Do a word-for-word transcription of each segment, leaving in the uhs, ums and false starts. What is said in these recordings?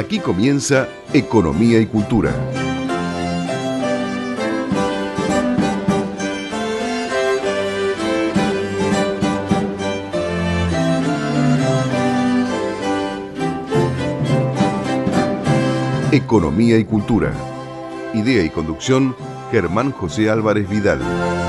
Aquí comienza Economía y Cultura. Economía y Cultura. Idea y conducción, Germán José Álvarez Vidal.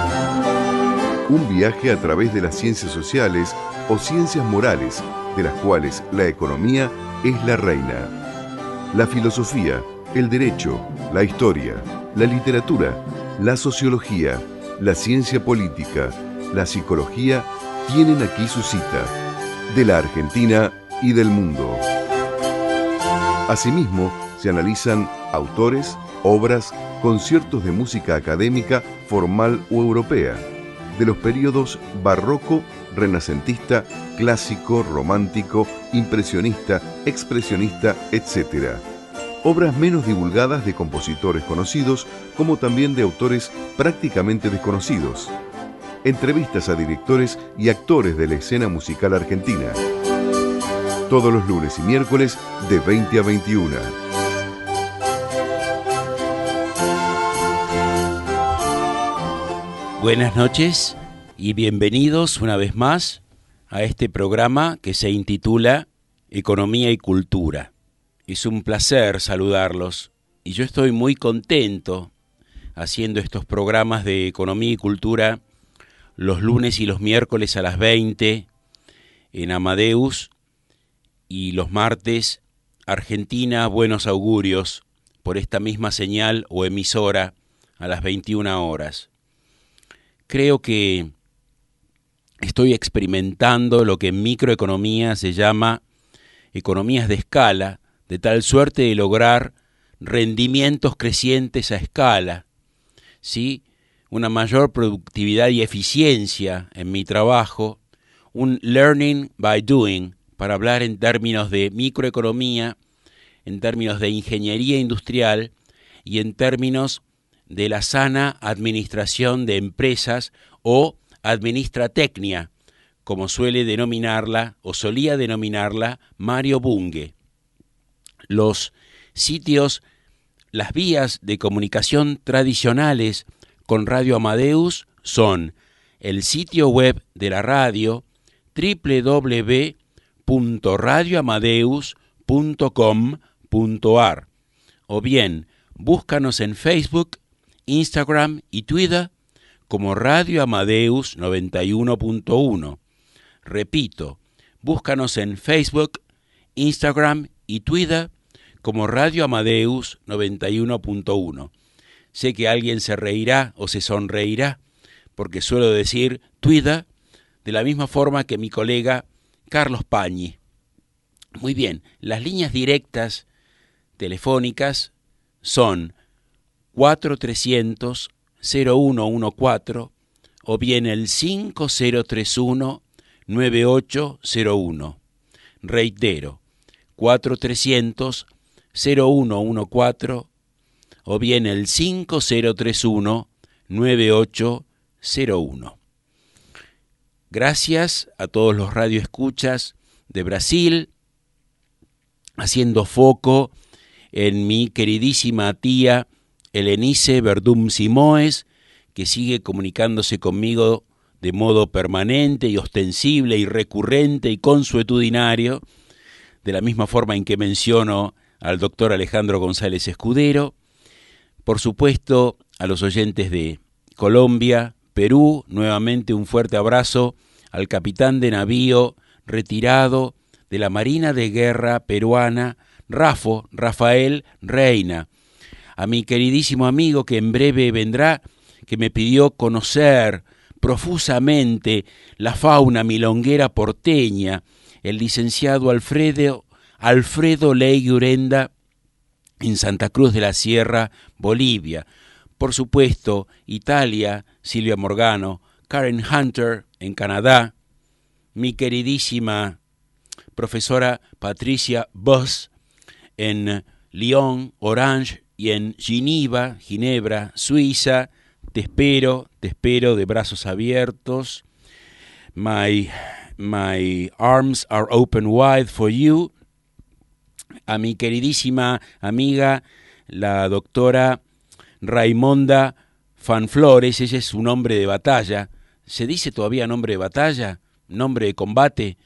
Un viaje a través de las ciencias sociales o ciencias morales, de las cuales la economía es la reina. La filosofía, el derecho, la historia, la literatura, la sociología, la ciencia política, la psicología tienen aquí su cita, de la Argentina y del mundo. Asimismo, se analizan autores, obras, conciertos de música académica, formal o europea, de los períodos barroco, renacentista, clásico, romántico, impresionista, expresionista, etcétera. Obras menos divulgadas de compositores conocidos, como también de autores prácticamente desconocidos. Entrevistas a directores y actores de la escena musical argentina. Todos los lunes y miércoles de veinte a veintiuna. Buenas noches y bienvenidos una vez más a este programa que se intitula Economía y Cultura. Es un placer saludarlos y yo estoy muy contento haciendo estos programas de Economía y Cultura los lunes y los miércoles a las veinte en Amadeus y los martes Argentina Buenos Augurios por esta misma señal o emisora a las veintiuna horas. Creo que estoy experimentando lo que en microeconomía se llama economías de escala, de tal suerte de lograr rendimientos crecientes a escala, ¿sí? Una mayor productividad y eficiencia en mi trabajo, un learning by doing, para hablar en términos de microeconomía, en términos de ingeniería industrial y en términos de la sana administración de empresas o administratecnia, como suele denominarla o solía denominarla Mario Bunge. Los sitios, las vías de comunicación tradicionales con Radio Amadeus son el sitio web de la radio doble u doble u doble u punto radio amadeus punto com punto a r o bien búscanos en Facebook, Instagram y Twitter como Radio Amadeus noventa y uno punto uno. Repito, búscanos en Facebook, Instagram y Twitter como Radio Amadeus noventa y uno punto uno. Sé que alguien se reirá o se sonreirá porque suelo decir Twitter de la misma forma que mi colega Carlos Pañi. Muy bien, las líneas directas telefónicas son cuatro trescientos cero uno uno cuatro o bien el cinco cero tres uno nueve ocho cero uno. Reitero, cuatro trescientos cero uno uno cuatro o bien el cinco cero tres uno nueve ocho cero uno. Gracias a todos los radioescuchas de Brasil, haciendo foco en mi queridísima tía Helenice Verdum Simoes, que sigue comunicándose conmigo de modo permanente y ostensible y recurrente y consuetudinario, de la misma forma en que menciono al doctor Alejandro González Escudero. Por supuesto, a los oyentes de Colombia, Perú, nuevamente un fuerte abrazo al capitán de navío retirado de la Marina de Guerra peruana, Rafo, Rafael Reina, a mi queridísimo amigo que en breve vendrá, que me pidió conocer profusamente la fauna milonguera porteña, el licenciado Alfredo, Alfredo Ley Urenda, en Santa Cruz de la Sierra, Bolivia. Por supuesto, Italia, Silvia Morgano, Karen Hunter, en Canadá, mi queridísima profesora Patricia Voss, en Lyon, Orange, y en Ginebra, Ginebra, Suiza. Te espero, te espero de brazos abiertos. My, my arms are open wide for you. a mi queridísima amiga, la doctora Raimonda Fanflores. Ese es su nombre de batalla. ¿Se dice todavía nombre de batalla? ¿Nombre de combate?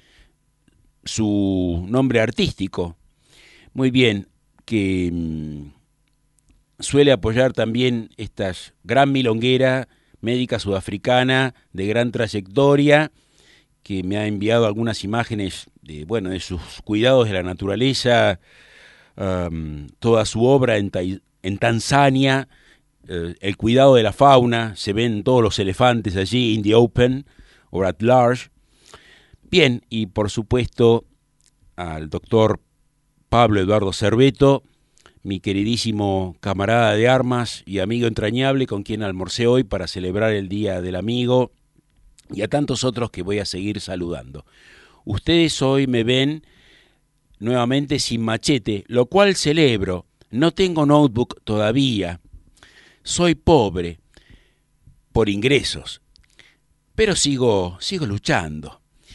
Su nombre artístico. Muy bien, que mmm, suele apoyar también esta gran milonguera médica sudafricana de gran trayectoria, que me ha enviado algunas imágenes de, bueno, de sus cuidados de la naturaleza, um, toda su obra en, en Tanzania, uh, el cuidado de la fauna, se ven todos los elefantes allí, in the open, or at large. Bien, y por supuesto al doctor Pablo Eduardo Cerveto, mi queridísimo camarada de armas y amigo entrañable, con quien almorcé hoy para celebrar el Día del Amigo, y a tantos otros que voy a seguir saludando. Ustedes hoy me ven nuevamente sin machete, lo cual celebro. No tengo notebook todavía. Soy pobre por ingresos, pero sigo, sigo luchando.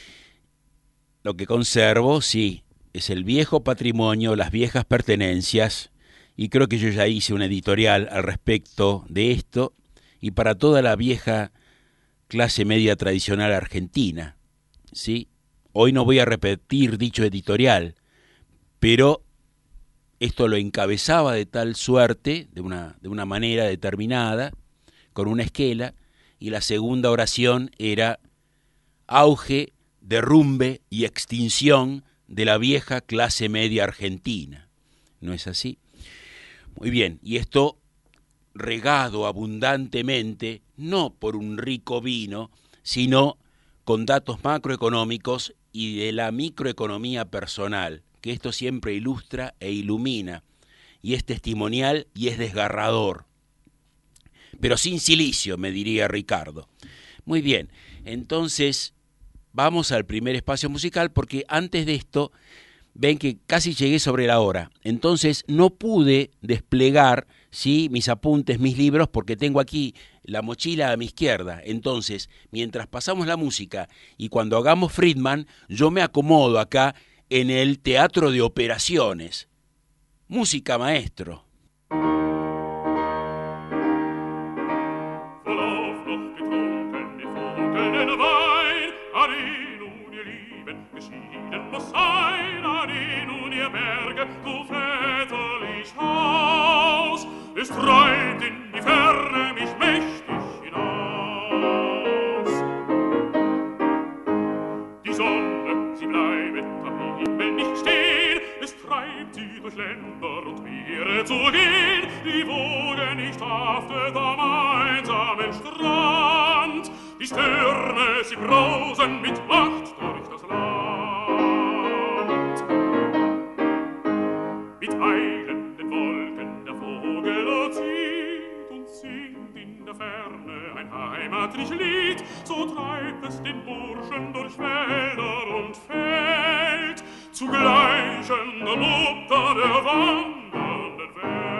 Lo que conservo, sí, es el viejo patrimonio, las viejas pertenencias, y creo que yo ya hice un editorial al respecto de esto, y para toda la vieja clase media tradicional argentina, ¿sí? Hoy no voy a repetir dicho editorial, pero esto lo encabezaba de tal suerte, de una, de una manera determinada, con una esquela, y la segunda oración era auge, derrumbe y extinción de la vieja clase media argentina. ¿No es así? Muy bien, y esto regado abundantemente, no por un rico vino, sino con datos macroeconómicos y de la microeconomía personal, que esto siempre ilustra e ilumina, y es testimonial y es desgarrador. Pero sin silicio, me diría Ricardo. Muy bien, entonces vamos al primer espacio musical, porque antes de esto, ven que casi llegué sobre la hora, entonces no pude desplegar, ¿sí?, mis apuntes, mis libros, porque tengo aquí la mochila a mi izquierda. Entonces, mientras pasamos la música y cuando hagamos Friedman, yo me acomodo acá en el teatro de operaciones. Música, maestro. Es treibt in die Ferne mich mächtig hinaus. Die Sonne, sie bleibt am Himmel nicht stehen, es treibt sie durch Länder und Meere zu gehen, die Wogen nicht haftet am einsamen Strand, die Sterne, sie brausen mit Macht durch das Land. Mit eilenden Wolken der Vogel zieht und singt in der Ferne ein heimatlich Lied, so treibt es den Burschen durch Wälder und Feld, zugleich in der Mutter der wandernden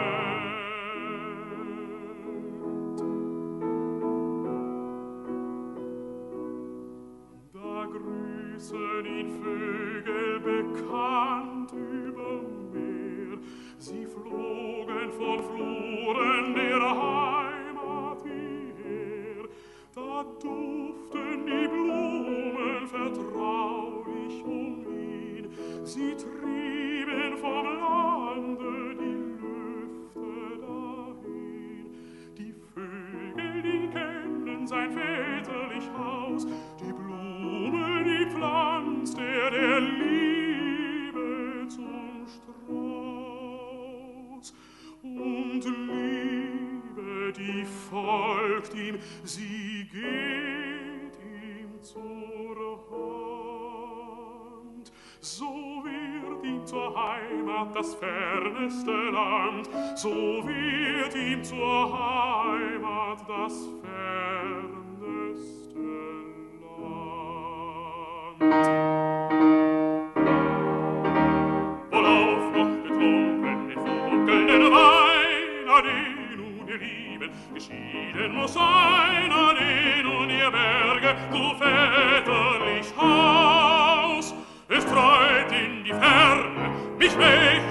Welt. Da grüßen ihn Vögel bekannt über Meer, sie flogen von Fluren der Heimat hierher. Da duften die Blumen vertraulich um ihn, sie trieben vom Lande die Lüfte dahin. Die Vögel, die kennen sein väterlich Haus, die Blume, die pflanzt er der Liebe zum Strauß. Und Liebe, die folgt ihm, sie geht ihm zur Hand. So wird ihm zur Heimat das ferneste Land, so wird ihm zur Heimat das ferneste Land. Worauf noch getrunken den funkelnden Wein, ade nun ihr Lieben, geschieden muss sein, ade nun ihr Berge, du väterlich Haus. Es treibt in die Ferne mich mächtig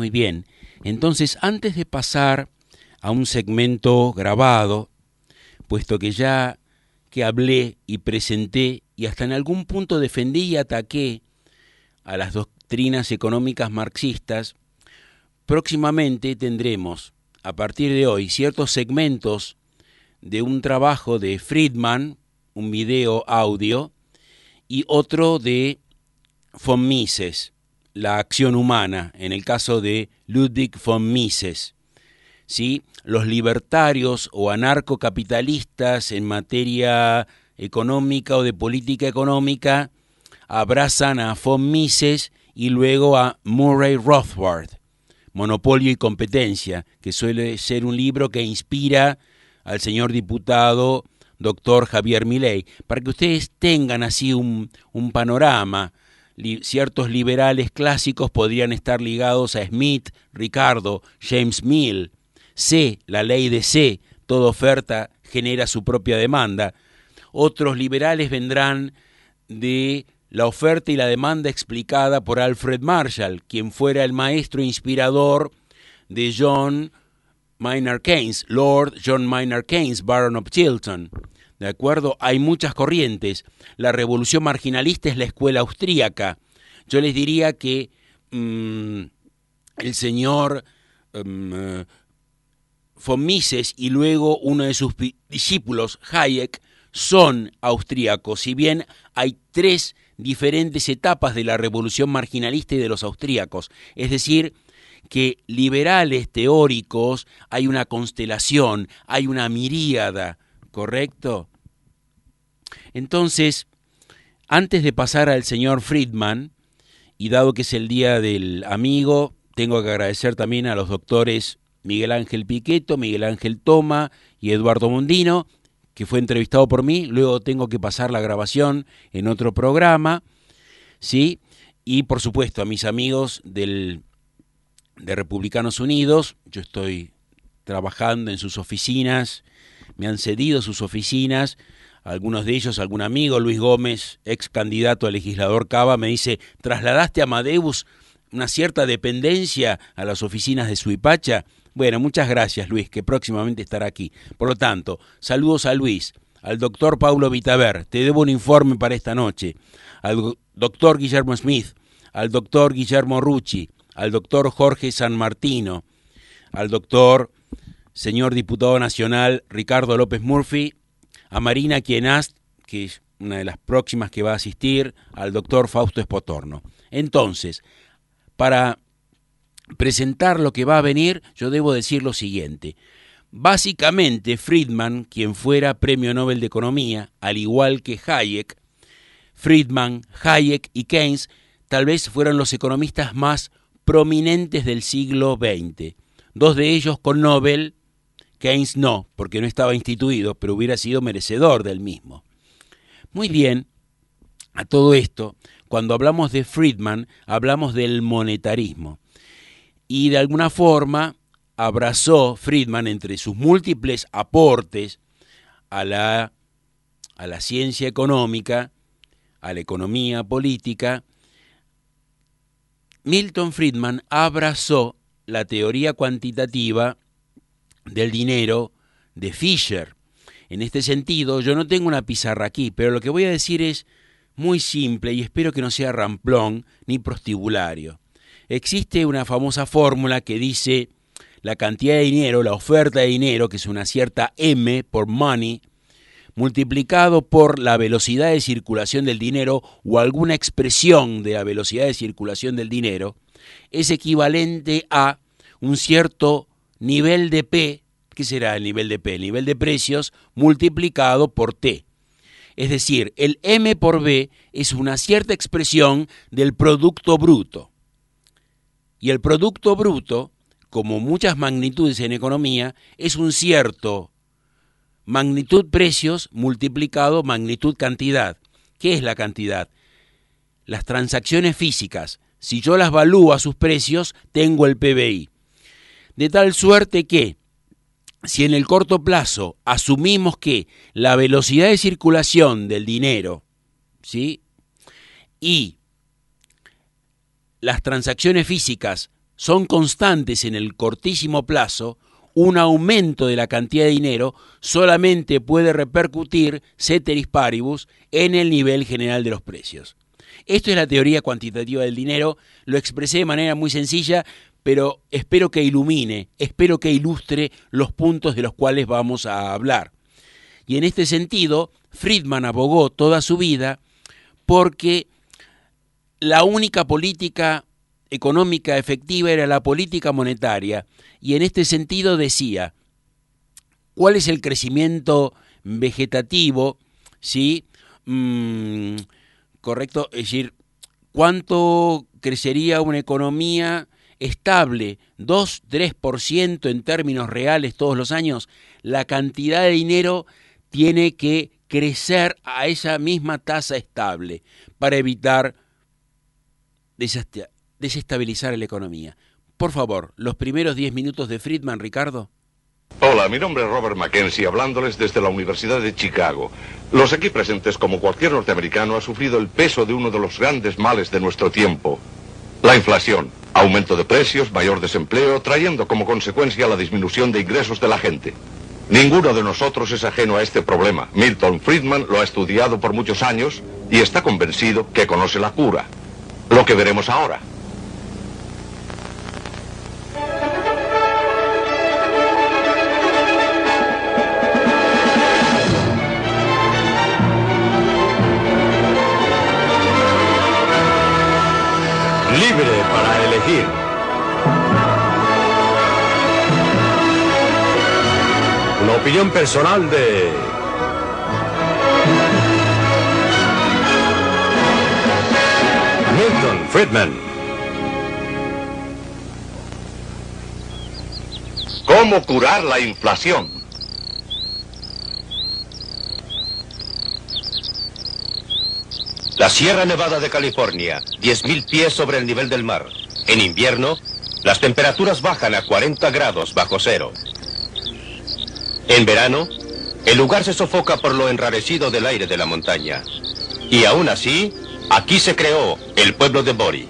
Muy bien. Entonces, antes de pasar a un segmento grabado, puesto que ya que hablé y presenté y hasta en algún punto defendí y ataqué a las doctrinas económicas marxistas, próximamente tendremos, a partir de hoy, ciertos segmentos de un trabajo de Friedman, un video audio, y otro de von Mises, la acción humana, en el caso de Ludwig von Mises. ¿Sí? Los libertarios o anarcocapitalistas en materia económica o de política económica abrazan a von Mises y luego a Murray Rothbard, Monopolio y Competencia, que suele ser un libro que inspira al señor diputado doctor Javier Milei, para que ustedes tengan así un, un panorama. Li- ciertos liberales clásicos podrían estar ligados a Smith, Ricardo, James Mill. C, la ley de C, toda oferta genera su propia demanda. Otros liberales vendrán de la oferta y la demanda explicada por Alfred Marshall, quien fuera el maestro inspirador de John Maynard Keynes, Lord John Maynard Keynes, Baron of Chiltern. ¿De acuerdo? Hay muchas corrientes. La revolución marginalista es la escuela austríaca. Yo les diría que mmm, el señor um, von Mises y luego uno de sus discípulos, Hayek, son austríacos. Si bien hay tres diferentes etapas de la revolución marginalista y de los austríacos, es decir, que liberales teóricos hay una constelación, hay una miríada, ¿correcto? Entonces, antes de pasar al señor Friedman, y dado que es el día del amigo, tengo que agradecer también a los doctores Miguel Ángel Piqueto, Miguel Ángel Toma y Eduardo Mondino, que fue entrevistado por mí. Luego tengo que pasar la grabación en otro programa, ¿sí? Y por supuesto a mis amigos del, de Republicanos Unidos. Yo estoy trabajando en sus oficinas, me han cedido sus oficinas. Algunos de ellos, algún amigo, Luis Gómez, ex candidato a legislador Cava, me dice: ¿trasladaste a Amadeus una cierta dependencia a las oficinas de Suipacha? Bueno, muchas gracias, Luis, que próximamente estará aquí. Por lo tanto, saludos a Luis, al doctor Paulo Vitaver, te debo un informe para esta noche, al doctor Guillermo Smith, al doctor Guillermo Rucci, al doctor Jorge San Martino, al doctor, señor diputado nacional Ricardo López Murphy, a Marina Quienast, que es una de las próximas que va a asistir, al doctor Fausto Espotorno. Entonces, para presentar lo que va a venir, yo debo decir lo siguiente. Básicamente, Friedman, quien fuera Premio Nobel de Economía, al igual que Hayek, Friedman, Hayek y Keynes, tal vez fueron los economistas más prominentes del siglo veinte. Dos de ellos con Nobel, Keynes no, porque no estaba instituido, pero hubiera sido merecedor del mismo. Muy bien, a todo esto, cuando hablamos de Friedman, hablamos del monetarismo. Y de alguna forma abrazó Friedman, entre sus múltiples aportes a la, a la ciencia económica, a la economía política, Milton Friedman abrazó la teoría cuantitativa del dinero de Fisher. En este sentido, yo no tengo una pizarra aquí, pero lo que voy a decir es muy simple y espero que no sea ramplón ni prostibulario. Existe una famosa fórmula que dice la cantidad de dinero, la oferta de dinero, que es una cierta M por money, multiplicado por la velocidad de circulación del dinero o alguna expresión de la velocidad de circulación del dinero, es equivalente a un cierto nivel de P. ¿Qué será el nivel de P? El nivel de precios multiplicado por T. Es decir, el M por B es una cierta expresión del producto bruto. Y el producto bruto, como muchas magnitudes en economía, es un cierto magnitud precios multiplicado magnitud cantidad. ¿Qué es la cantidad? Las transacciones físicas. Si yo las valúo a sus precios, tengo el P B I. De tal suerte que, si en el corto plazo asumimos que la velocidad de circulación del dinero, ¿sí?, y las transacciones físicas son constantes en el cortísimo plazo, un aumento de la cantidad de dinero solamente puede repercutir, ceteris paribus, en el nivel general de los precios. Esto es la teoría cuantitativa del dinero, lo expresé de manera muy sencilla, pero espero que ilumine, espero que ilustre los puntos de los cuales vamos a hablar. Y en este sentido, Friedman abogó toda su vida porque la única política económica efectiva era la política monetaria, y en este sentido decía, ¿cuál es el crecimiento vegetativo? ¿Sí? Mm, correcto, es decir, ¿cuánto crecería una economía estable? dos, tres por ciento en términos reales todos los años. La cantidad de dinero tiene que crecer a esa misma tasa estable para evitar desestabilizar la economía. Por favor, los primeros diez minutos de Friedman, Ricardo. Hola, mi nombre es Robert Mackenzie, hablándoles desde la Universidad de Chicago. Los aquí presentes, como cualquier norteamericano, ha sufrido el peso de uno de los grandes males de nuestro tiempo. La inflación, aumento de precios, mayor desempleo, trayendo como consecuencia la disminución de ingresos de la gente. Ninguno de nosotros es ajeno a este problema. Milton Friedman lo ha estudiado por muchos años y está convencido que conoce la cura. Lo que veremos ahora. Libre para elegir. Una opinión personal de Milton Friedman. ¿Cómo curar la inflación? La Sierra Nevada de California, diez mil pies sobre el nivel del mar. En invierno, las temperaturas bajan a cuarenta grados bajo cero. En verano, el lugar se sofoca por lo enrarecido del aire de la montaña. Y aún así, aquí se creó el pueblo de Bori.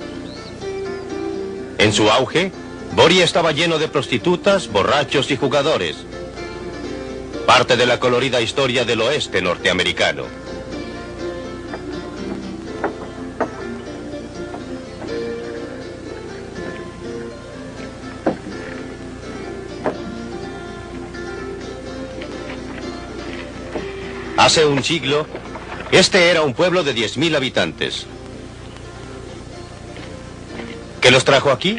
En su auge, Bori estaba lleno de prostitutas, borrachos y jugadores. Parte de la colorida historia del oeste norteamericano. Hace un siglo, este era un pueblo de diez mil habitantes. ¿Qué los trajo aquí?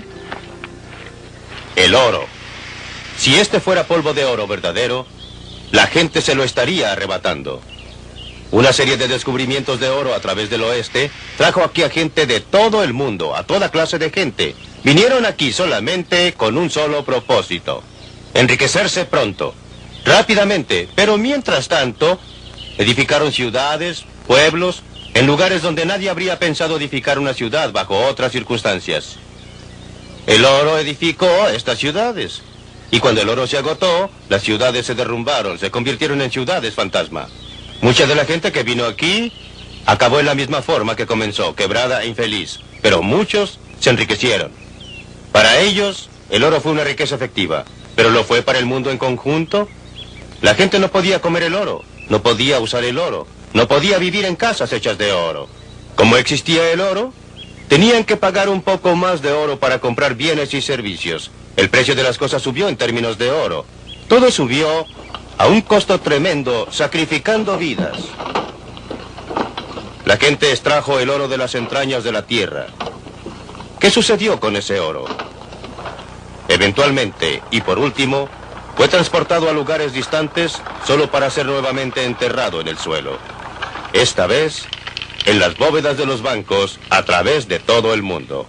El oro. Si este fuera polvo de oro verdadero, la gente se lo estaría arrebatando. Una serie de descubrimientos de oro a través del oeste trajo aquí a gente de todo el mundo, a toda clase de gente. Vinieron aquí solamente con un solo propósito: enriquecerse pronto, rápidamente, pero mientras tanto edificaron ciudades, pueblos, en lugares donde nadie habría pensado edificar una ciudad bajo otras circunstancias. El oro edificó estas ciudades. Y cuando el oro se agotó, las ciudades se derrumbaron, se convirtieron en ciudades fantasma. Mucha de la gente que vino aquí acabó en la misma forma que comenzó, quebrada e infeliz. Pero muchos se enriquecieron. Para ellos, el oro fue una riqueza efectiva. ¿Pero lo fue para el mundo en conjunto? La gente no podía comer el oro. No podía usar el oro, no podía vivir en casas hechas de oro. Como existía el oro, tenían que pagar un poco más de oro para comprar bienes y servicios. El precio de las cosas subió en términos de oro. Todo subió a un costo tremendo, sacrificando vidas. La gente extrajo el oro de las entrañas de la tierra. ¿Qué sucedió con ese oro? Eventualmente, y por último, fue transportado a lugares distantes solo para ser nuevamente enterrado en el suelo. Esta vez, en las bóvedas de los bancos, a través de todo el mundo.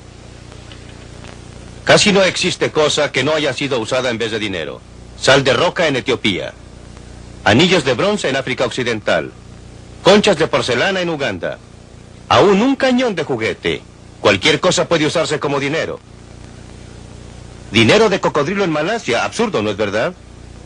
Casi no existe cosa que no haya sido usada en vez de dinero. Sal de roca en Etiopía. Anillos de bronce en África Occidental. Conchas de porcelana en Uganda. Aún un cañón de juguete. Cualquier cosa puede usarse como dinero. Dinero de cocodrilo en Malasia, absurdo, ¿no es verdad?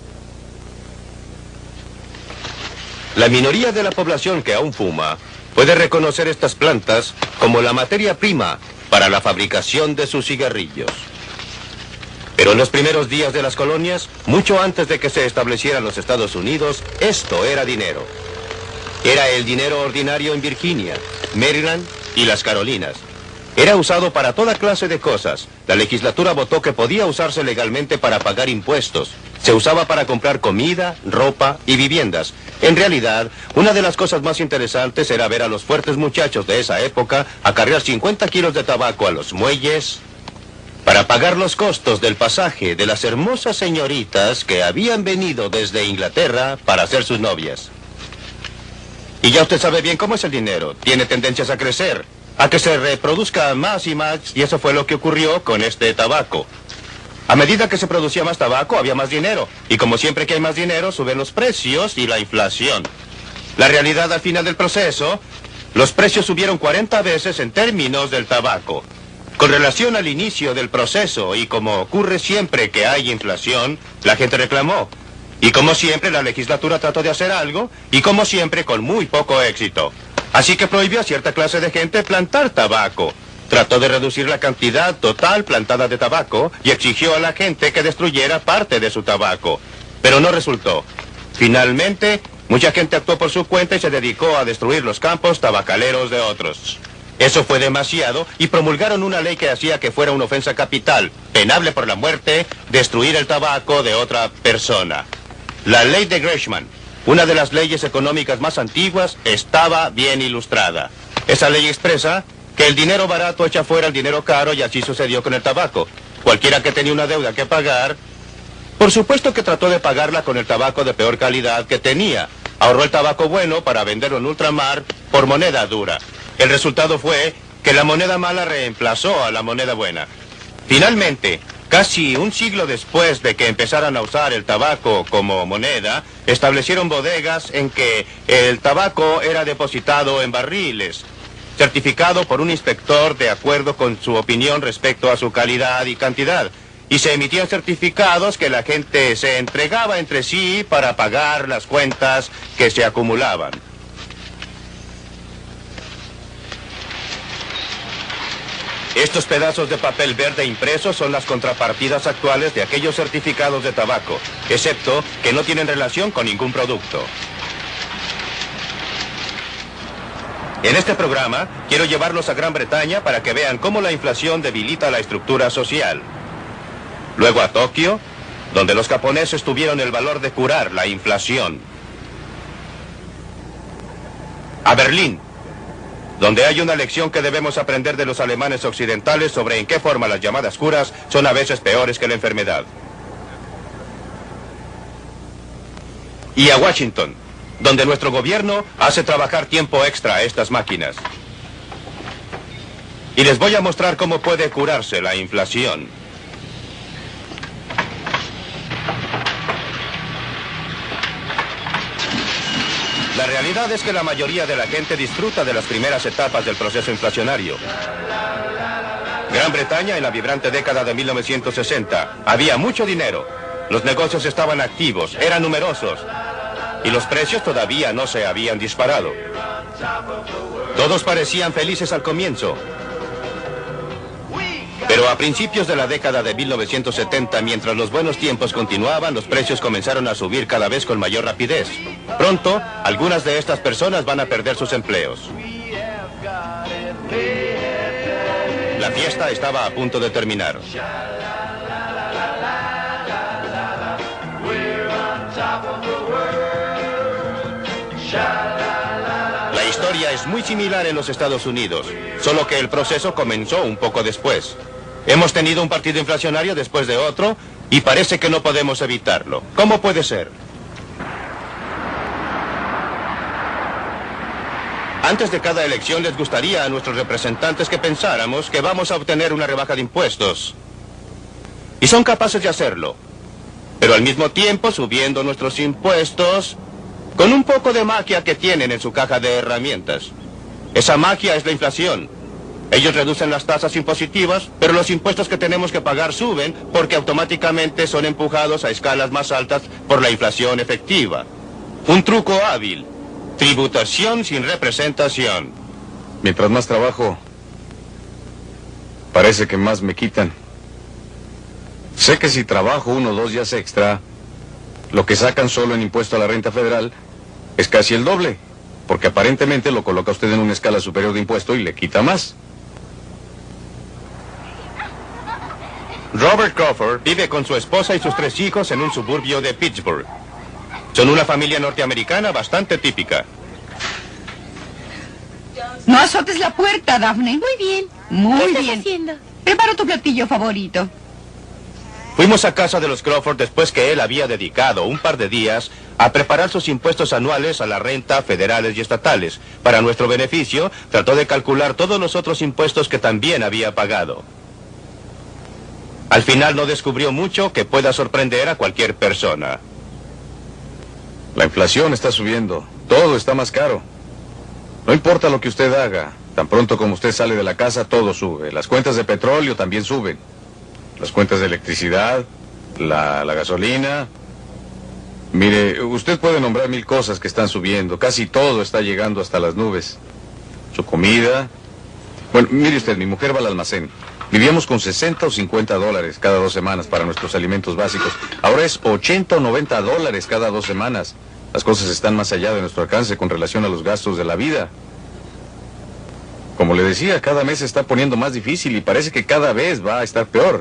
La minoría de la población que aún fuma puede reconocer estas plantas como la materia prima para la fabricación de sus cigarrillos. Pero en los primeros días de las colonias, mucho antes de que se establecieran los Estados Unidos, esto era dinero. Era el dinero ordinario en Virginia, Maryland y las Carolinas. Era usado para toda clase de cosas. La legislatura votó que podía usarse legalmente para pagar impuestos. Se usaba para comprar comida, ropa y viviendas. En realidad, una de las cosas más interesantes era ver a los fuertes muchachos de esa época acarrear cincuenta kilos de tabaco a los muelles para pagar los costos del pasaje de las hermosas señoritas que habían venido desde Inglaterra para ser sus novias. Y ya usted sabe bien cómo es el dinero. Tiene tendencias a crecer, a que se reproduzca más y más, y eso fue lo que ocurrió con este tabaco. A medida que se producía más tabaco, había más dinero. Y como siempre que hay más dinero, suben los precios y la inflación. La realidad al final del proceso, los precios subieron cuarenta veces en términos del tabaco. Con relación al inicio del proceso, y como ocurre siempre que hay inflación, la gente reclamó. Y como siempre, la legislatura trató de hacer algo, y como siempre, con muy poco éxito. Así que prohibió a cierta clase de gente plantar tabaco. Trató de reducir la cantidad total plantada de tabaco y exigió a la gente que destruyera parte de su tabaco. Pero no resultó. Finalmente, mucha gente actuó por su cuenta y se dedicó a destruir los campos tabacaleros de otros. Eso fue demasiado y promulgaron una ley que hacía que fuera una ofensa capital, penable por la muerte, destruir el tabaco de otra persona. La ley de Gresham, una de las leyes económicas más antiguas, estaba bien ilustrada. Esa ley expresa que el dinero barato echa fuera el dinero caro, y así sucedió con el tabaco. Cualquiera que tenía una deuda que pagar, por supuesto que trató de pagarla con el tabaco de peor calidad que tenía. Ahorró el tabaco bueno para venderlo en ultramar por moneda dura. El resultado fue que la moneda mala reemplazó a la moneda buena. Finalmente, casi un siglo después de que empezaran a usar el tabaco como moneda, establecieron bodegas en que el tabaco era depositado en barriles, certificado por un inspector de acuerdo con su opinión respecto a su calidad y cantidad. Y se emitían certificados que la gente se entregaba entre sí para pagar las cuentas que se acumulaban. Estos pedazos de papel verde impresos son las contrapartidas actuales de aquellos certificados de tabaco, excepto que no tienen relación con ningún producto. En este programa, quiero llevarlos a Gran Bretaña para que vean cómo la inflación debilita la estructura social. Luego a Tokio, donde los japoneses tuvieron el valor de curar la inflación. A Berlín, donde hay una lección que debemos aprender de los alemanes occidentales sobre en qué forma las llamadas curas son a veces peores que la enfermedad. Y a Washington, donde nuestro gobierno hace trabajar tiempo extra a estas máquinas. Y les voy a mostrar cómo puede curarse la inflación. La realidad es que la mayoría de la gente disfruta de las primeras etapas del proceso inflacionario. Gran Bretaña, en la vibrante década de mil novecientos sesenta, había mucho dinero. Los negocios estaban activos, eran numerosos. Y los precios todavía no se habían disparado. Todos parecían felices al comienzo. Pero a principios de la década de mil novecientos setenta, mientras los buenos tiempos continuaban, los precios comenzaron a subir cada vez con mayor rapidez. Pronto, algunas de estas personas van a perder sus empleos. La fiesta estaba a punto de terminar. La historia es muy similar en los Estados Unidos, solo que el proceso comenzó un poco después. Hemos tenido un partido inflacionario después de otro y parece que no podemos evitarlo. ¿Cómo puede ser? Antes de cada elección les gustaría a nuestros representantes que pensáramos que vamos a obtener una rebaja de impuestos. Y son capaces de hacerlo. Pero al mismo tiempo subiendo nuestros impuestos con un poco de magia que tienen en su caja de herramientas. Esa magia es la inflación. Ellos reducen las tasas impositivas, pero los impuestos que tenemos que pagar suben porque automáticamente son empujados a escalas más altas por la inflación efectiva. Un truco hábil. Tributación sin representación. Mientras más trabajo, parece que más me quitan. Sé que si trabajo uno o dos días extra, lo que sacan solo en impuesto a la renta federal es casi el doble, porque aparentemente lo coloca usted en una escala superior de impuesto y le quita más. Robert Crawford vive con su esposa y sus tres hijos en un suburbio de Pittsburgh. Son una familia norteamericana bastante típica. No azotes la puerta, Daphne. Muy bien. Muy ¿Qué estás bien. haciendo? Preparo tu platillo favorito. Fuimos a casa de los Crawford después que él había dedicado un par de días a preparar sus impuestos anuales a la renta, federales y estatales. Para nuestro beneficio, trató de calcular todos los otros impuestos que también había pagado. Al final no descubrió mucho que pueda sorprender a cualquier persona. La inflación está subiendo. Todo está más caro. No importa lo que usted haga. Tan pronto como usted sale de la casa, todo sube. Las cuentas de petróleo también suben. Las cuentas de electricidad, la, la gasolina. Mire, usted puede nombrar mil cosas que están subiendo. Casi todo está llegando hasta las nubes. Su comida. Bueno, mire usted, mi mujer va al almacén. Vivíamos con sesenta o cincuenta dólares cada dos semanas para nuestros alimentos básicos. Ahora es ochenta o noventa dólares cada dos semanas. Las cosas están más allá de nuestro alcance con relación a los gastos de la vida. Como le decía, cada mes se está poniendo más difícil y parece que cada vez va a estar peor.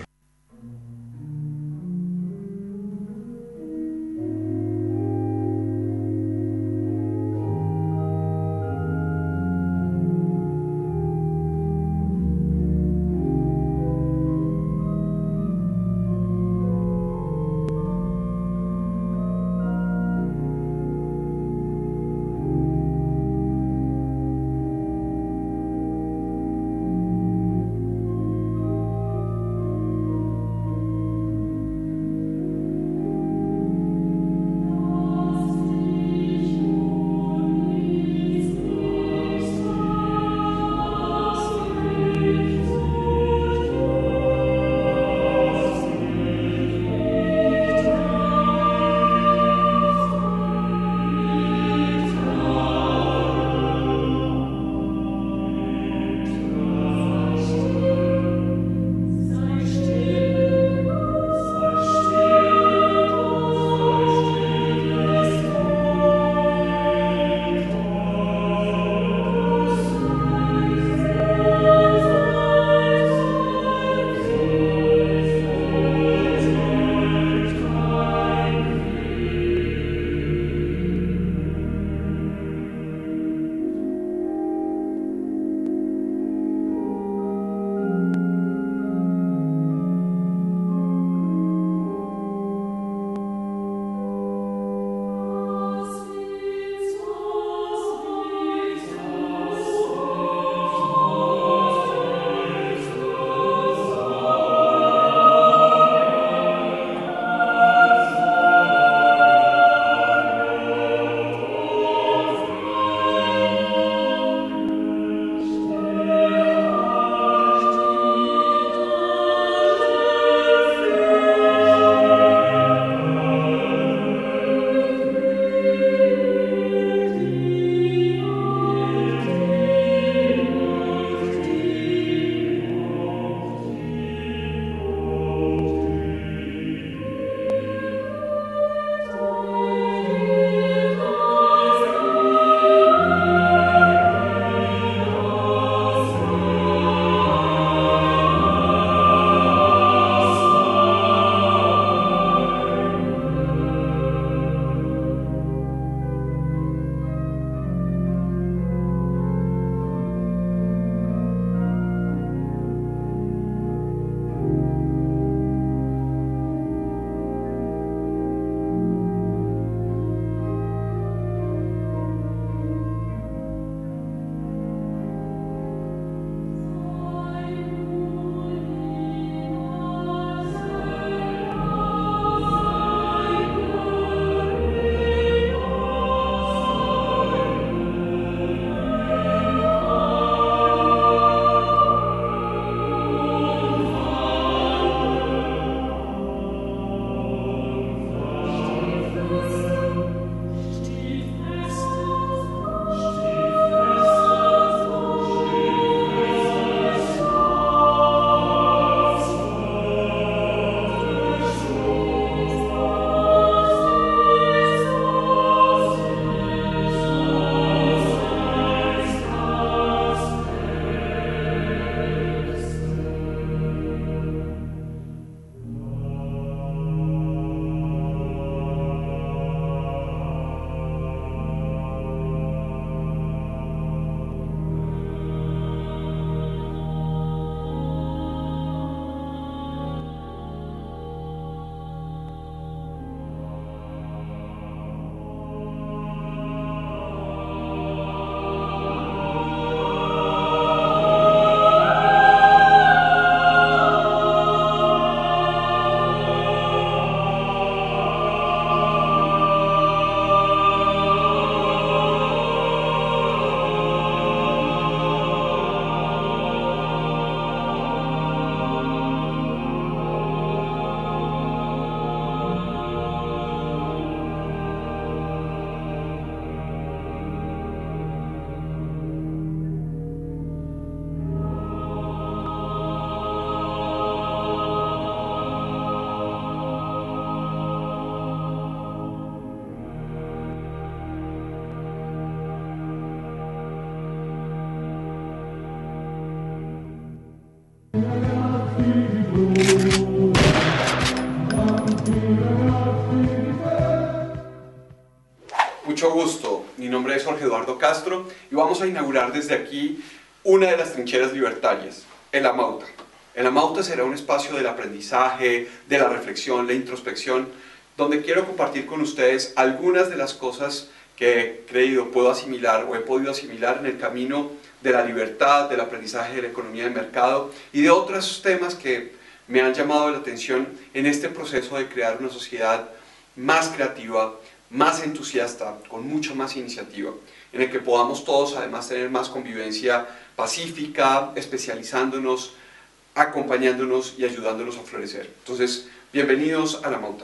Jorge Eduardo Castro y vamos a inaugurar desde aquí una de las trincheras libertarias, el Amauta. El Amauta será un espacio del aprendizaje, de la reflexión, la introspección, donde quiero compartir con ustedes algunas de las cosas que he creído puedo asimilar o he podido asimilar en el camino de la libertad, del aprendizaje de la economía de mercado y de otros temas que me han llamado la atención en este proceso de crear una sociedad más creativa, más entusiasta, con mucha más iniciativa, en el que podamos todos además tener más convivencia pacífica, especializándonos, acompañándonos y ayudándonos a florecer. Entonces, bienvenidos a la Amauta.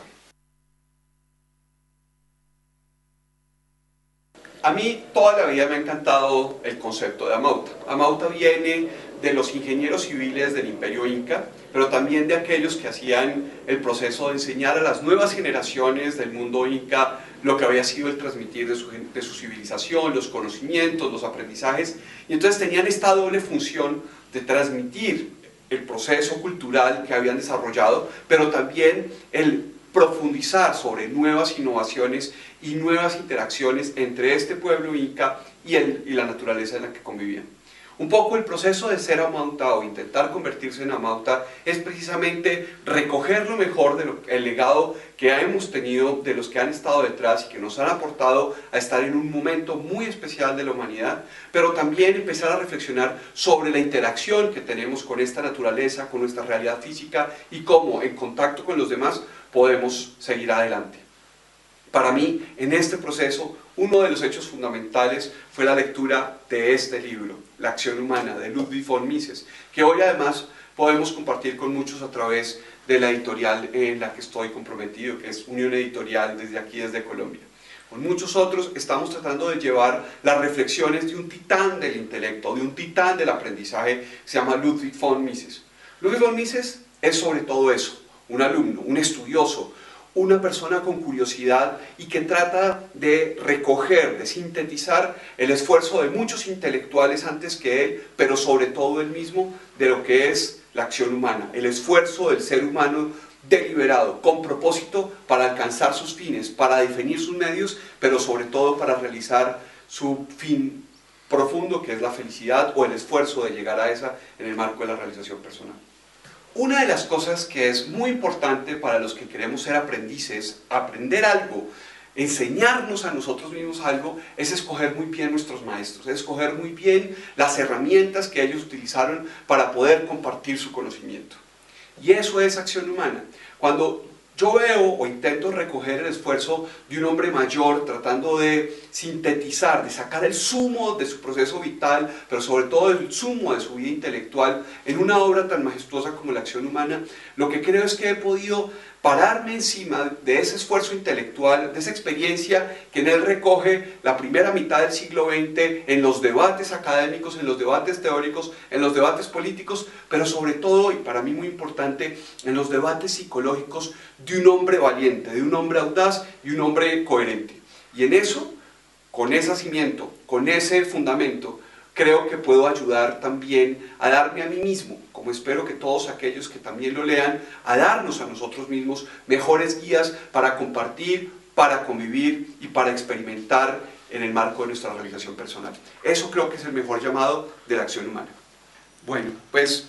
A mí toda la vida me ha encantado el concepto de Amauta. Amauta viene de los ingenieros civiles del Imperio Inca, pero también de aquellos que hacían el proceso de enseñar a las nuevas generaciones del mundo Inca lo que había sido el transmitir de su, de su civilización, los conocimientos, los aprendizajes, y entonces tenían esta doble función de transmitir el proceso cultural que habían desarrollado, pero también el profundizar sobre nuevas innovaciones y nuevas interacciones entre este pueblo inca y, el, y la naturaleza en la que convivían. Un poco el proceso de ser Amauta o intentar convertirse en Amauta es precisamente recoger lo mejor del legado que hemos tenido de los que han estado detrás y que nos han aportado a estar en un momento muy especial de la humanidad, pero también empezar a reflexionar sobre la interacción que tenemos con esta naturaleza, con nuestra realidad física y cómo en contacto con los demás podemos seguir adelante. Para mí, en este proceso, uno de los hechos fundamentales fue la lectura de este libro, La acción humana, de Ludwig von Mises, que hoy además podemos compartir con muchos a través de la editorial en la que estoy comprometido, que es Unión Editorial desde aquí, desde Colombia. Con muchos otros estamos tratando de llevar las reflexiones de un titán del intelecto, de un titán del aprendizaje, que se llama Ludwig von Mises. Ludwig von Mises es sobre todo eso, un alumno, un estudioso, una persona con curiosidad y que trata de recoger, de sintetizar el esfuerzo de muchos intelectuales antes que él, pero sobre todo él mismo, de lo que es la acción humana, el esfuerzo del ser humano deliberado, con propósito para alcanzar sus fines, para definir sus medios, pero sobre todo para realizar su fin profundo, que es la felicidad o el esfuerzo de llegar a esa en el marco de la realización personal. Una de las cosas que es muy importante para los que queremos ser aprendices, aprender algo, enseñarnos a nosotros mismos algo, es escoger muy bien nuestros maestros, es escoger muy bien las herramientas que ellos utilizaron para poder compartir su conocimiento. Y eso es acción humana. Cuando yo veo o intento recoger el esfuerzo de un hombre mayor tratando de sintetizar, de sacar el zumo de su proceso vital, pero sobre todo el zumo de su vida intelectual en una obra tan majestuosa como la acción humana, lo que creo es que he podido pararme encima de ese esfuerzo intelectual, de esa experiencia que en él recoge la primera mitad del siglo veinte en los debates académicos, en los debates teóricos, en los debates políticos, pero sobre todo, y para mí muy importante, en los debates psicológicos de un hombre valiente, de un hombre audaz y un hombre coherente. Y en eso, con ese cimiento, con ese fundamento, creo que puedo ayudar también a darme a mí mismo, como espero que todos aquellos que también lo lean, a darnos a nosotros mismos mejores guías para compartir, para convivir y para experimentar en el marco de nuestra realización personal. Eso creo que es el mejor llamado de la acción humana. Bueno, pues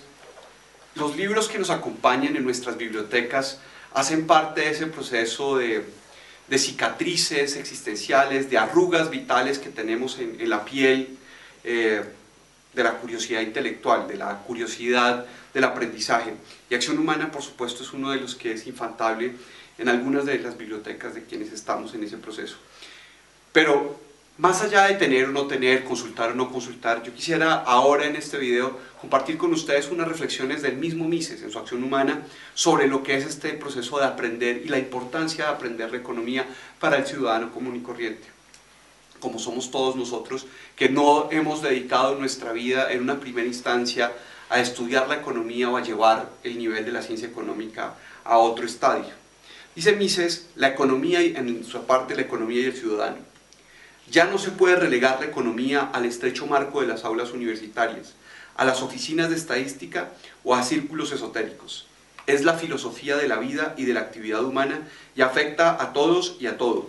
los libros que nos acompañan en nuestras bibliotecas hacen parte de ese proceso de, de cicatrices existenciales, de arrugas vitales que tenemos en, en la piel, Eh, de la curiosidad intelectual, de la curiosidad del aprendizaje. Y acción humana, por supuesto, es uno de los que es infaltable en algunas de las bibliotecas de quienes estamos en ese proceso. Pero más allá de tener o no tener, consultar o no consultar, yo quisiera ahora en este video compartir con ustedes unas reflexiones del mismo Mises en su acción humana sobre lo que es este proceso de aprender y la importancia de aprender la economía para el ciudadano común y corriente, como somos todos nosotros, que no hemos dedicado nuestra vida en una primera instancia a estudiar la economía o a llevar el nivel de la ciencia económica a otro estadio. Dice Mises, la economía, en su parte la economía y el ciudadano. Ya no se puede relegar la economía al estrecho marco de las aulas universitarias, a las oficinas de estadística o a círculos esotéricos. Es la filosofía de la vida y de la actividad humana y afecta a todos y a todo.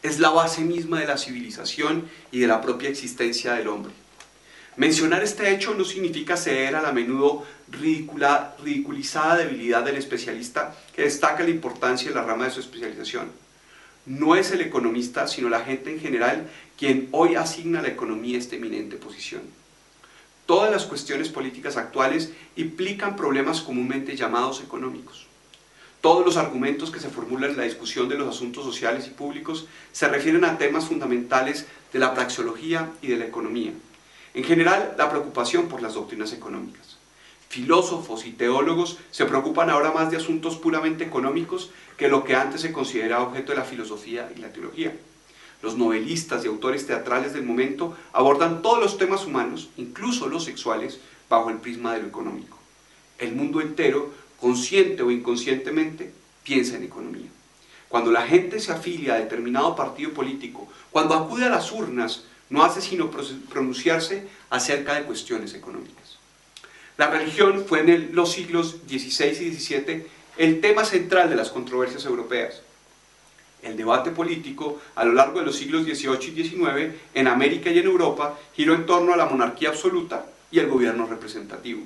Es la base misma de la civilización y de la propia existencia del hombre. Mencionar este hecho no significa ceder a la a menudo ridicula, ridiculizada debilidad del especialista que destaca la importancia de la rama de su especialización. No es el economista, sino la gente en general, quien hoy asigna a la economía esta eminente posición. Todas las cuestiones políticas actuales implican problemas comúnmente llamados económicos. Todos los argumentos que se formulan en la discusión de los asuntos sociales y públicos se refieren a temas fundamentales de la praxeología y de la economía. En general, la preocupación por las doctrinas económicas. Filósofos y teólogos se preocupan ahora más de asuntos puramente económicos que lo que antes se consideraba objeto de la filosofía y la teología. Los novelistas y autores teatrales del momento abordan todos los temas humanos, incluso los sexuales, bajo el prisma de lo económico. El mundo entero, consciente o inconscientemente, piensa en economía. Cuando la gente se afilia a determinado partido político, cuando acude a las urnas, no hace sino pronunciarse acerca de cuestiones económicas. La religión fue en el, los siglos dieciséis y diecisiete el tema central de las controversias europeas. El debate político a lo largo de los siglos dieciocho y diecinueve en América y en Europa giró en torno a la monarquía absoluta y el gobierno representativo.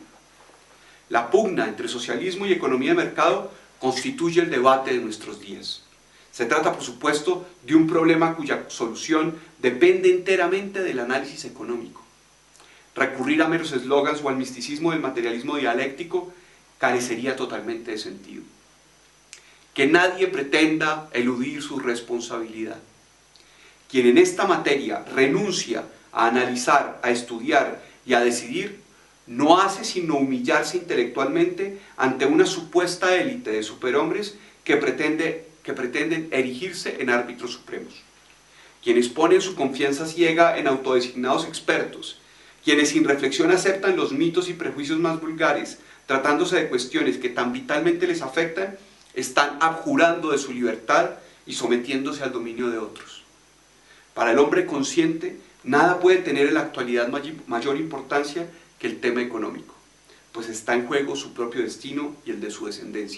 La pugna entre socialismo y economía de mercado constituye el debate de nuestros días. Se trata, por supuesto, de un problema cuya solución depende enteramente del análisis económico. Recurrir a meros eslogans o al misticismo del materialismo dialéctico carecería totalmente de sentido. Que nadie pretenda eludir su responsabilidad. Quien en esta materia renuncia a analizar, a estudiar y a decidir, no hace sino humillarse intelectualmente ante una supuesta élite de superhombres que, pretende, que pretenden erigirse en árbitros supremos. Quienes ponen su confianza ciega en autodesignados expertos, quienes sin reflexión aceptan los mitos y prejuicios más vulgares, tratándose de cuestiones que tan vitalmente les afectan, están abjurando de su libertad y sometiéndose al dominio de otros. Para el hombre consciente, nada puede tener en la actualidad mayor importancia que el tema económico, pues está en juego su propio destino y el de su descendencia.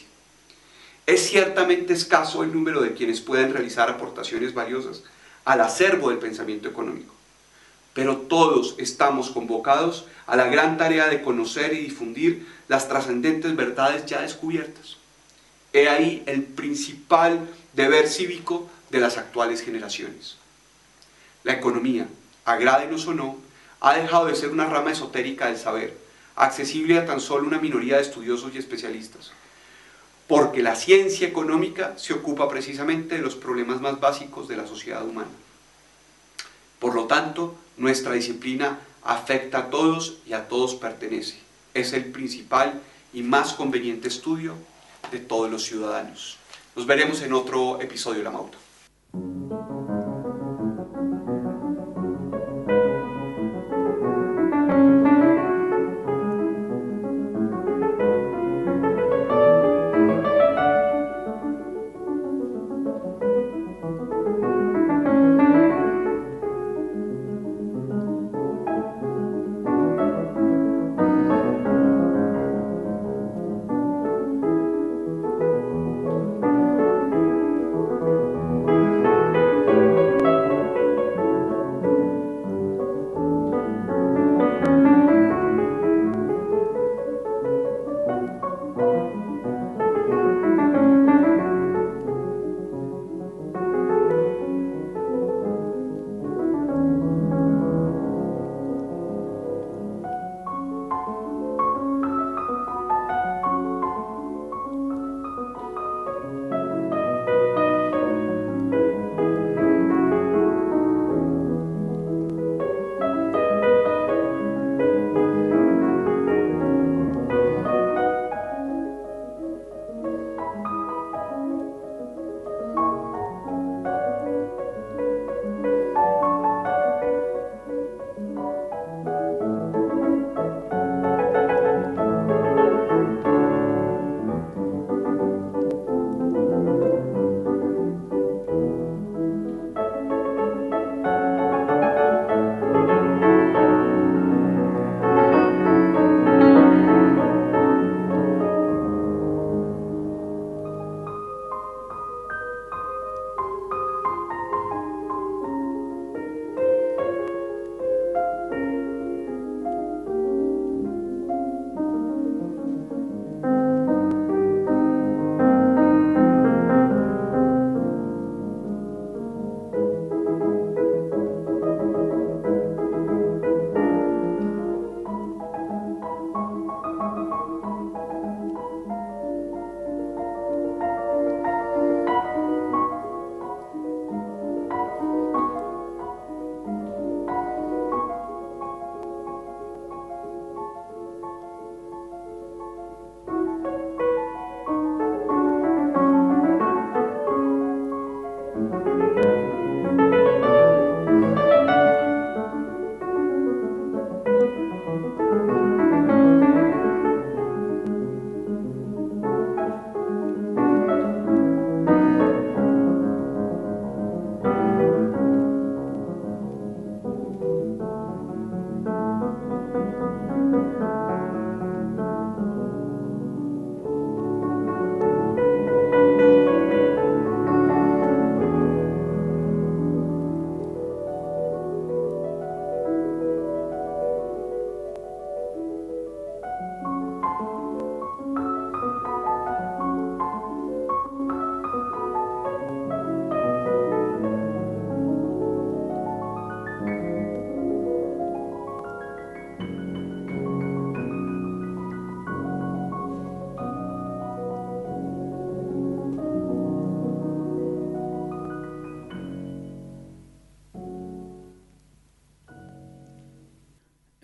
Es ciertamente escaso el número de quienes pueden realizar aportaciones valiosas al acervo del pensamiento económico, pero todos estamos convocados a la gran tarea de conocer y difundir las trascendentes verdades ya descubiertas. He ahí el principal deber cívico de las actuales generaciones. La economía, agrádenos o no, ha dejado de ser una rama esotérica del saber, accesible a tan solo una minoría de estudiosos y especialistas, porque la ciencia económica se ocupa precisamente de los problemas más básicos de la sociedad humana. Por lo tanto, nuestra disciplina afecta a todos y a todos pertenece. Es el principal y más conveniente estudio de todos los ciudadanos. Nos veremos en otro episodio de La Mauta.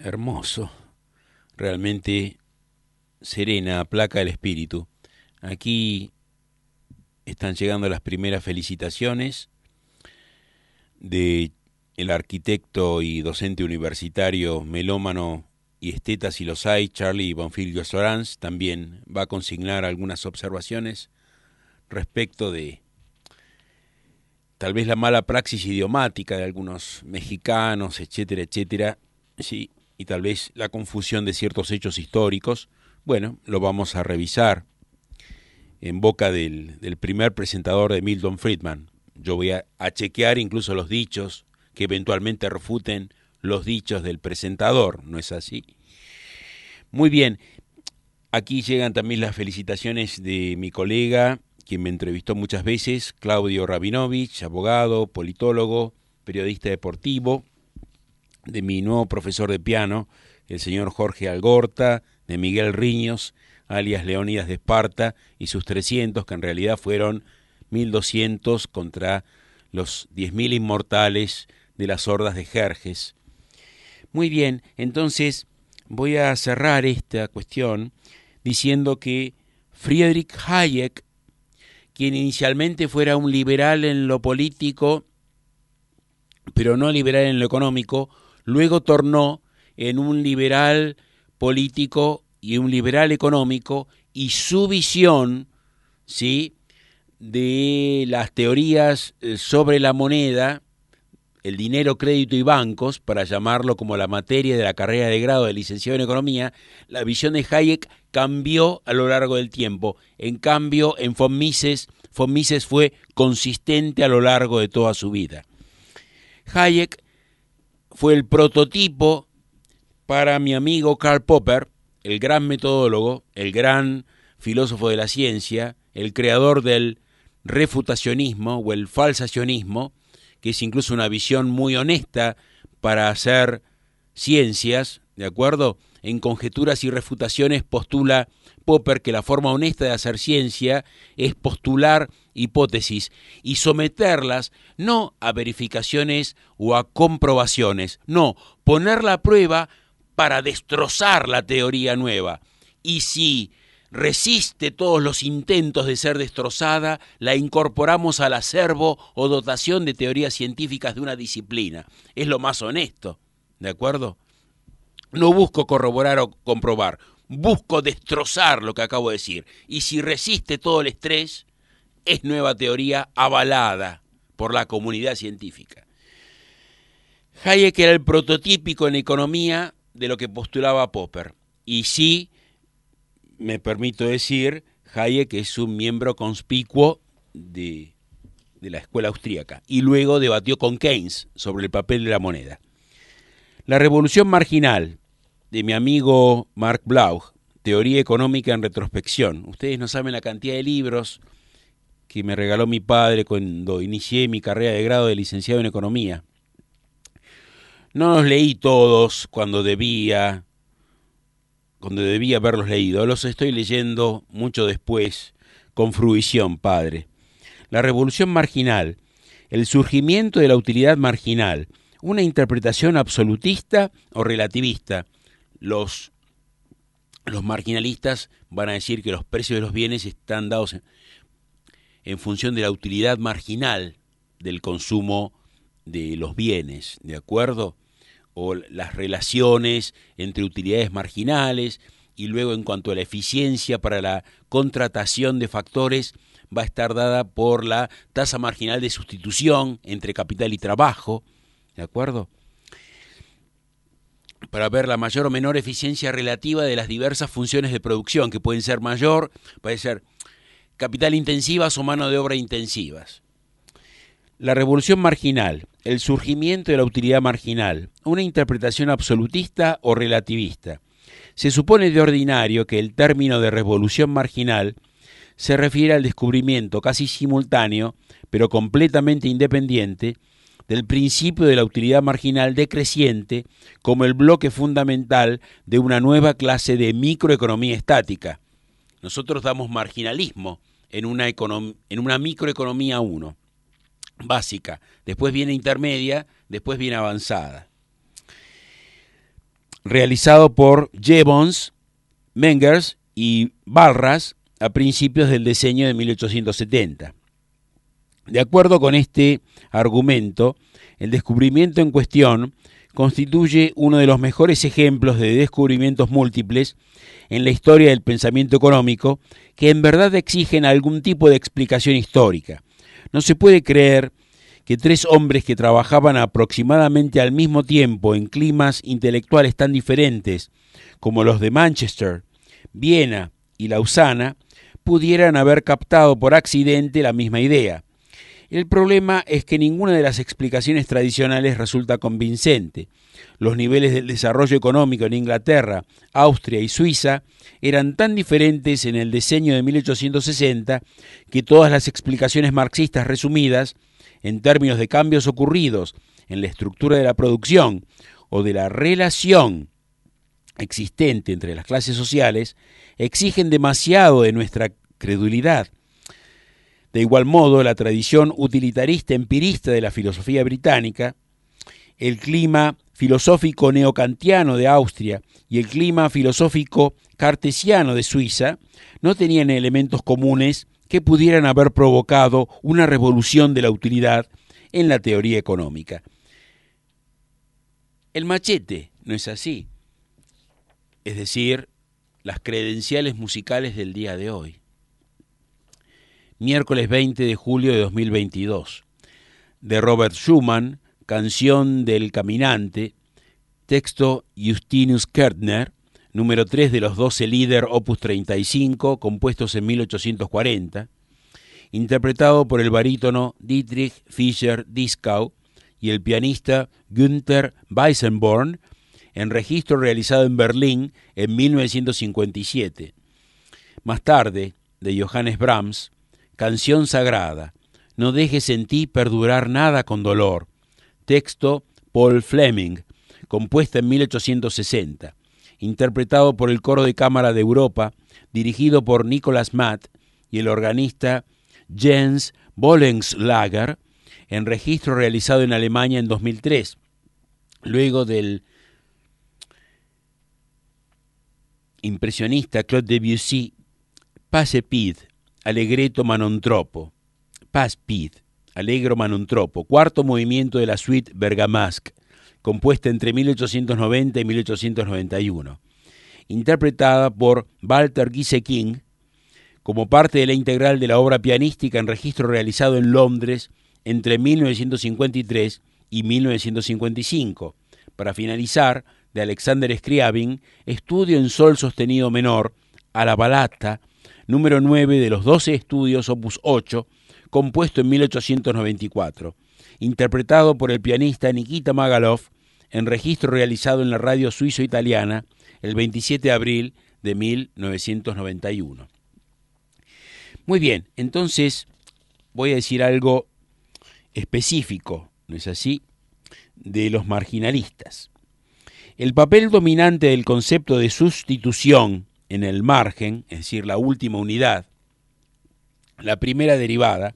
Hermoso, realmente serena, aplaca el espíritu. Aquí están llegando las primeras felicitaciones de el arquitecto y docente universitario, melómano y esteta si los hay, Charlie Bonfilio Sorans. También va a consignar algunas observaciones respecto de tal vez la mala praxis idiomática de algunos mexicanos, etcétera, etcétera, sí, y tal vez la confusión de ciertos hechos históricos. Bueno, lo vamos a revisar en boca del, del primer presentador de Milton Friedman. Yo voy a, a chequear incluso los dichos que eventualmente refuten los dichos del presentador, ¿no es así? Muy bien, aquí llegan también las felicitaciones de mi colega, quien me entrevistó muchas veces, Claudio Rabinovich, abogado, politólogo, periodista deportivo, de mi nuevo profesor de piano, el señor Jorge Algorta, de Miguel Riños, alias Leónidas de Esparta, y sus trescientos, que en realidad fueron mil doscientos contra los diez mil inmortales de las hordas de Jerjes. Muy bien, entonces voy a cerrar esta cuestión diciendo que Friedrich Hayek, quien inicialmente fuera un liberal en lo político, pero no liberal en lo económico, luego tornó en un liberal político y un liberal económico, y su visión, ¿sí?, de las teorías sobre la moneda, el dinero, crédito y bancos, para llamarlo como la materia de la carrera de grado de licenciado en economía, la visión de Hayek cambió a lo largo del tiempo. En cambio, en von Mises, von Mises fue consistente a lo largo de toda su vida. Hayek fue el prototipo para mi amigo Karl Popper, el gran metodólogo, el gran filósofo de la ciencia, el creador del refutacionismo o el falsacionismo, que es incluso una visión muy honesta para hacer ciencias, ¿de acuerdo? En Conjeturas y Refutaciones postula Popper que la forma honesta de hacer ciencia es postular hipótesis y someterlas no a verificaciones o a comprobaciones, no, ponerla a prueba para destrozar la teoría nueva. Y si resiste todos los intentos de ser destrozada, la incorporamos al acervo o dotación de teorías científicas de una disciplina. Es lo más honesto, ¿de acuerdo? No busco corroborar o comprobar, busco destrozar lo que acabo de decir. Y si resiste todo el estrés, es nueva teoría avalada por la comunidad científica. Hayek era el prototípico en economía de lo que postulaba Popper. Y sí, me permito decir, Hayek es un miembro conspicuo de, de la escuela austríaca. Y luego debatió con Keynes sobre el papel de la moneda. La revolución marginal de mi amigo Mark Bloch, Teoría Económica en Retrospección. Ustedes no saben la cantidad de libros que me regaló mi padre cuando inicié mi carrera de grado de licenciado en Economía. No los leí todos cuando debía, cuando debía haberlos leído. Los estoy leyendo mucho después, con fruición, padre. La revolución marginal, el surgimiento de la utilidad marginal, una interpretación absolutista o relativista. Los, los marginalistas van a decir que los precios de los bienes están dados en, en función de la utilidad marginal del consumo de los bienes, ¿de acuerdo? O las relaciones entre utilidades marginales, y luego en cuanto a la eficiencia para la contratación de factores va a estar dada por la tasa marginal de sustitución entre capital y trabajo, ¿de acuerdo? Para ver la mayor o menor eficiencia relativa de las diversas funciones de producción, que pueden ser mayor, puede ser capital intensivas o mano de obra intensivas. La revolución marginal, el surgimiento de la utilidad marginal, una interpretación absolutista o relativista. Se supone de ordinario que el término de revolución marginal se refiere al descubrimiento casi simultáneo, pero completamente independiente, del principio de la utilidad marginal decreciente como el bloque fundamental de una nueva clase de microeconomía estática. Nosotros damos marginalismo en una, econom- en una microeconomía uno, básica, después viene intermedia, después viene avanzada. realizado por Jevons, Mengers y Walras a principios del decenio de mil ochocientos setenta. De acuerdo con este argumento, el descubrimiento en cuestión constituye uno de los mejores ejemplos de descubrimientos múltiples en la historia del pensamiento económico que en verdad exigen algún tipo de explicación histórica. No se puede creer que tres hombres que trabajaban aproximadamente al mismo tiempo en climas intelectuales tan diferentes como los de Manchester, Viena y Lausana pudieran haber captado por accidente la misma idea. El problema es que ninguna de las explicaciones tradicionales resulta convincente. Los niveles del desarrollo económico en Inglaterra, Austria y Suiza eran tan diferentes en el decenio de mil ochocientos sesenta que todas las explicaciones marxistas resumidas, en términos de cambios ocurridos en la estructura de la producción o de la relación existente entre las clases sociales, exigen demasiado de nuestra credulidad. De igual modo, la tradición utilitarista empirista de la filosofía británica, el clima filosófico neokantiano de Austria y el clima filosófico cartesiano de Suiza no tenían elementos comunes que pudieran haber provocado una revolución de la utilidad en la teoría económica. El machete no es así, es decir, las credenciales musicales del día de hoy. Miércoles veinte de julio de dos mil veintidós, de Robert Schumann, Canción del Caminante, texto Justinus Kärtner, número tres de los doce Lieder opus treinta y cinco, compuestos en mil ochocientos cuarenta, interpretado por el barítono Dietrich Fischer-Dieskau y el pianista Günther Weissenborn, en registro realizado en Berlín en mil novecientos cincuenta y siete. Más tarde, de Johannes Brahms, Canción Sagrada, No dejes en ti perdurar nada con dolor, texto Paul Fleming, compuesta en mil ochocientos sesenta, interpretado por el Coro de Cámara de Europa, dirigido por Nicolas Matt y el organista Jens Bollengslager, en registro realizado en Alemania en dos mil tres, luego del impresionista Claude Debussy, Passe Pid, Allegretto Manontropo, Passe Pid, Allegro Manontropo, cuarto movimiento de la suite Bergamasque, compuesta entre mil ochocientos noventa y mil ochocientos noventa y uno, interpretada por Walter Gieseking como parte de la integral de la obra pianística en registro realizado en Londres entre mil novecientos cincuenta y tres y mil novecientos cincuenta y cinco, para finalizar, de Alexander Scriabin, Estudio en sol sostenido menor, a la balata, número nueve de los doce estudios opus ocho, compuesto en mil ochocientos noventa y cuatro, interpretado por el pianista Nikita Magalov, en registro realizado en la radio suizo-italiana el veintisiete de abril de mil novecientos noventa y uno. Muy bien, entonces voy a decir algo específico, ¿no es así?, de los marginalistas. El papel dominante del concepto de sustitución en el margen, es decir, la última unidad, la primera derivada,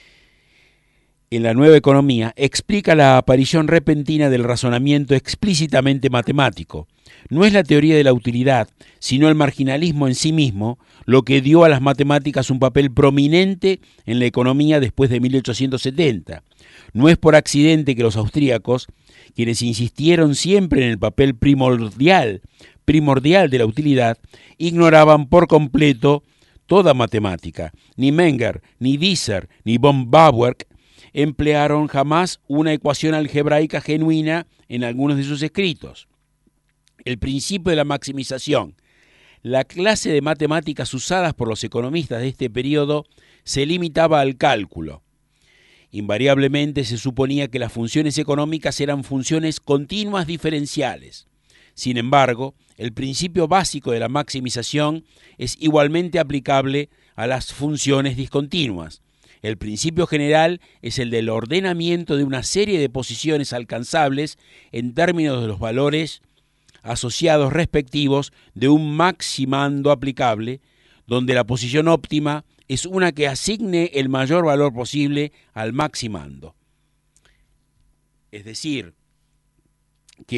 en la nueva economía, explica la aparición repentina del razonamiento explícitamente matemático. No es la teoría de la utilidad, sino el marginalismo en sí mismo, lo que dio a las matemáticas un papel prominente en la economía después de mil ochocientos setenta. No es por accidente que los austríacos, quienes insistieron siempre en el papel primordial, primordial de la utilidad, ignoraban por completo toda matemática. Ni Menger, ni Visser, ni von Bauer emplearon jamás una ecuación algebraica genuina en algunos de sus escritos. El principio de la maximización, la clase de matemáticas usadas por los economistas de este periodo, se limitaba al cálculo. Invariablemente se suponía que las funciones económicas eran funciones continuas diferenciales. Sin embargo, el principio básico de la maximización es igualmente aplicable a las funciones discontinuas. El principio general es el del ordenamiento de una serie de posiciones alcanzables en términos de los valores asociados respectivos de un maximando aplicable, donde la posición óptima es una que asigne el mayor valor posible al maximando. Es decir, que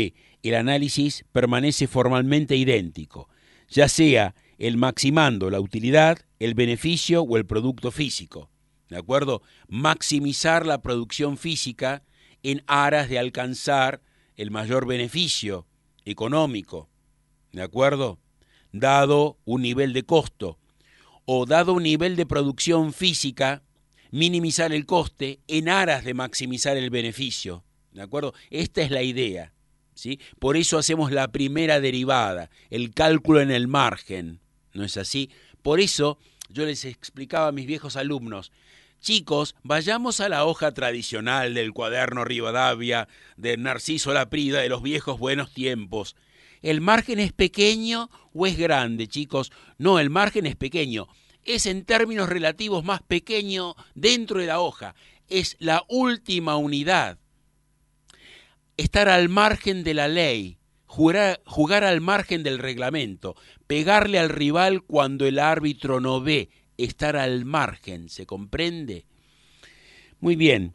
el análisis permanece formalmente idéntico, ya sea el maximando la utilidad, el beneficio o el producto físico. ¿De acuerdo? Maximizar la producción física en aras de alcanzar el mayor beneficio económico. ¿De acuerdo? Dado un nivel de costo. O dado un nivel de producción física, minimizar el coste en aras de maximizar el beneficio. ¿De acuerdo? Esta es la idea, ¿sí? Por eso hacemos la primera derivada, el cálculo en el margen. ¿No es así? Por eso yo les explicaba a mis viejos alumnos, chicos, vayamos a la hoja tradicional del cuaderno Rivadavia, de Narciso Laprida, de los viejos buenos tiempos. ¿El margen es pequeño o es grande, chicos? No, el margen es pequeño. Es en términos relativos más pequeño dentro de la hoja. Es la última unidad. Estar al margen de la ley, jugar, jugar al margen del reglamento, pegarle al rival cuando el árbitro no ve, estar al margen, ¿se comprende? Muy bien.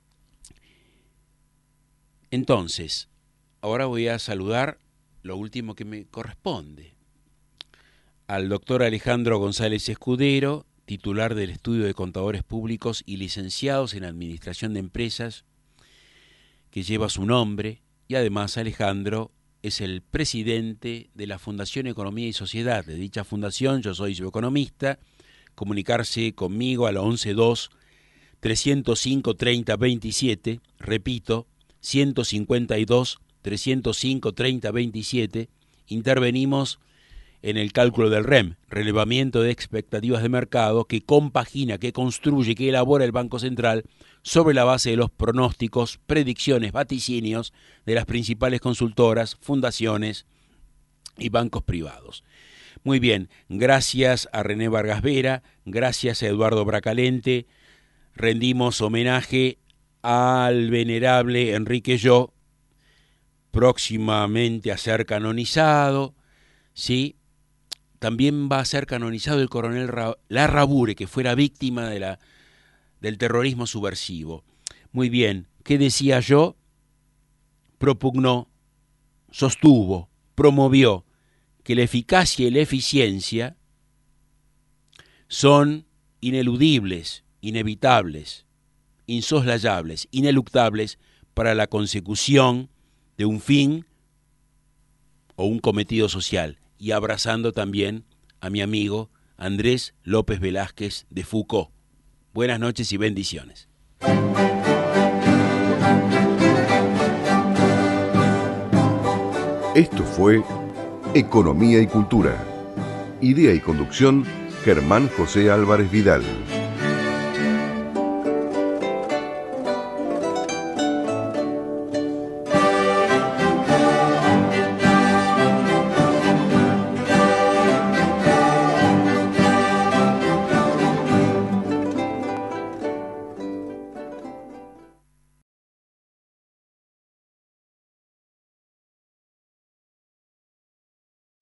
Entonces, ahora voy a saludar lo último que me corresponde. Al doctor Alejandro González Escudero, titular del Estudio de Contadores Públicos y licenciados en Administración de Empresas, que lleva su nombre, y además Alejandro es el presidente de la Fundación Economía y Sociedad. De dicha fundación yo soy su economista. Comunicarse conmigo al once dos, trescientos cinco, treinta, veintisiete, repito, ciento cincuenta y dos, trescientos cinco, treinta, veintisiete, intervenimos en el cálculo del R E M, relevamiento de expectativas de mercado, que compagina, que construye, que elabora el Banco Central sobre la base de los pronósticos, predicciones, vaticinios de las principales consultoras, fundaciones y bancos privados. Muy bien, gracias a René Vargas Vera, gracias a Eduardo Bracalente, rendimos homenaje al venerable Enrique Yo, próximamente a ser canonizado, ¿sí? También va a ser canonizado el coronel Ra- Larrabure, que fuera víctima de la, del terrorismo subversivo. Muy bien, ¿qué decía yo? Propugnó, sostuvo, promovió que la eficacia y la eficiencia son ineludibles, inevitables, insoslayables, ineluctables para la consecución de un fin o un cometido social, y abrazando también a mi amigo Andrés López Velázquez de Foucault. Buenas noches y bendiciones. Esto fue Economía y Cultura. Idea y conducción, Germán José Álvarez Vidal.